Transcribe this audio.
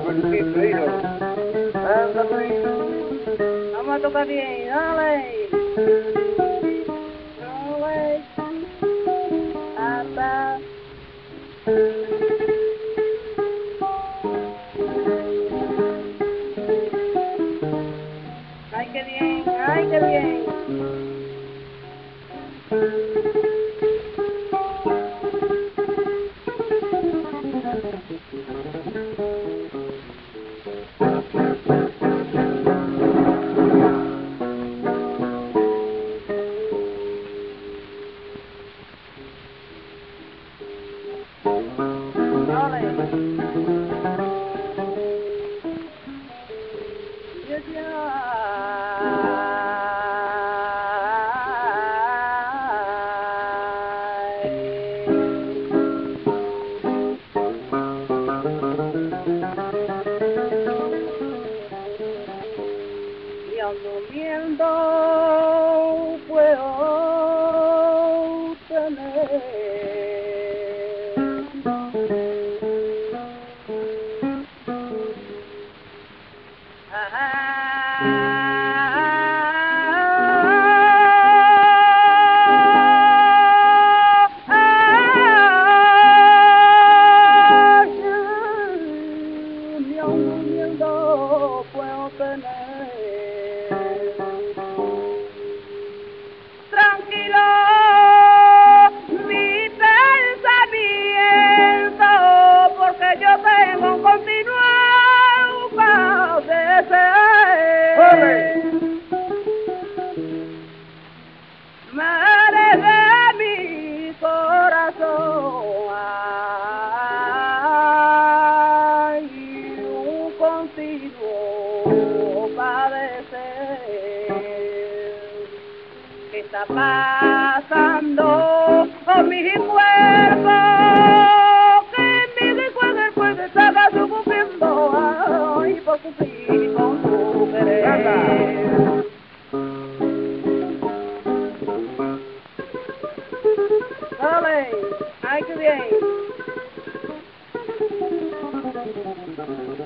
felicito, hijo. Ándale. Vamos a tocar bien, dale. Dale. Hasta. Ay, qué bien, ay, qué bien. Y ando viendo puedo tener. Puedo tener tranquilo mi pensamiento, porque yo tengo un continuo padecer. Madre de mi corazón, hay un continuo padecer. ¿Qué está pasando con mi cuerpo? Que mi cuerpo se está sucumbiendo, ay, por cumplir con tu querer. Dale, ay, qué bien.